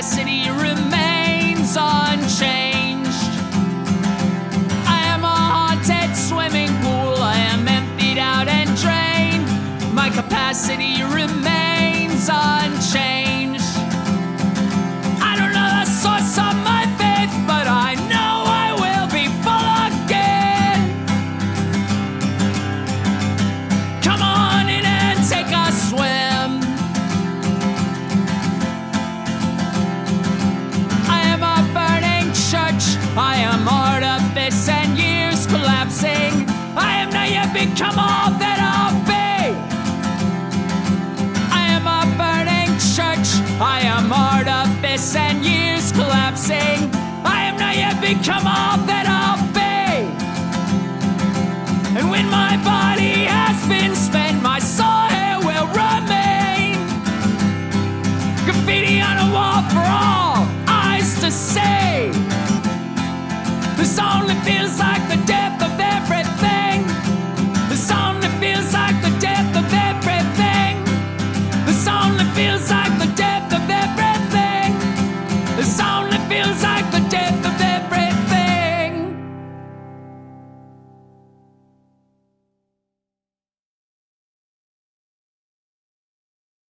capacity remains unchanged. I am a haunted swimming pool. I am emptied out and drained. My capacity remains unchanged. I don't know the source of my faith, but I know I will be full again. Come on in and take a swim. I am a burning church. I am artifice and years collapsing. I am not yet become all that I'll be. I am a burning church. I am artifice and years collapsing. I am not yet become all that